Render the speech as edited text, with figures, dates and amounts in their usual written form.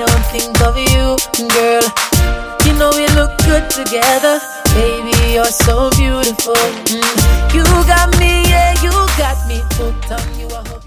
don't think of you, girl. You know we look good together. Baby, you're so beautiful. You got me, yeah, you got me hooked on you.